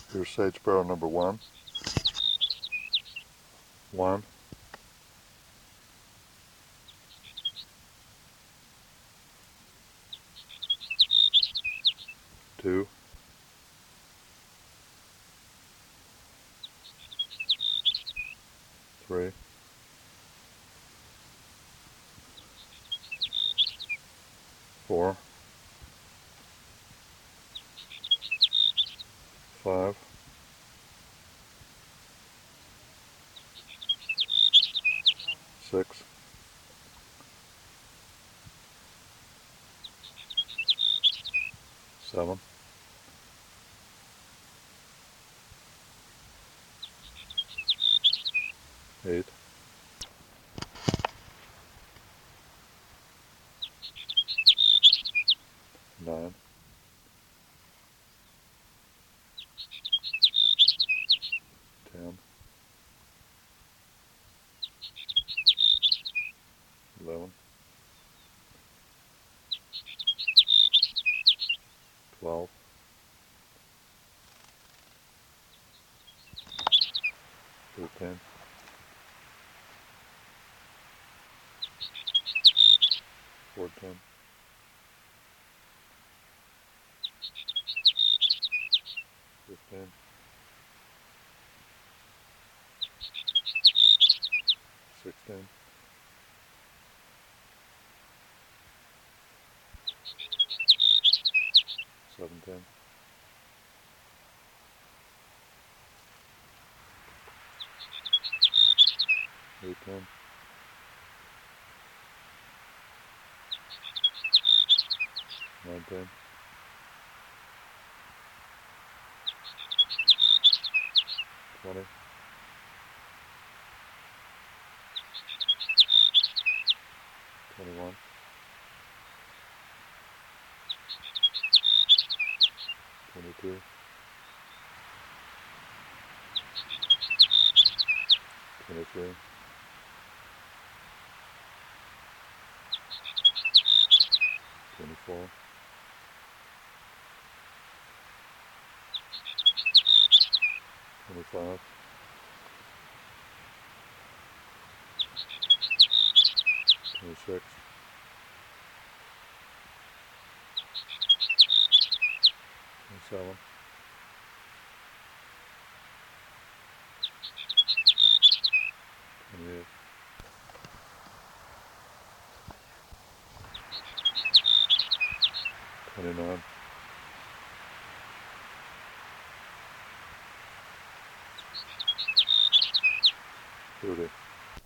Here's sage sparrow number one. 1, 2, 3, 4, 5, 6, 7, 8, 9, 10, 11, 12, 13, 14, 15, 16, 17, 18, 19, 20, 21, 22, 23, 24, 25, 26, 27, 28, 29, 30.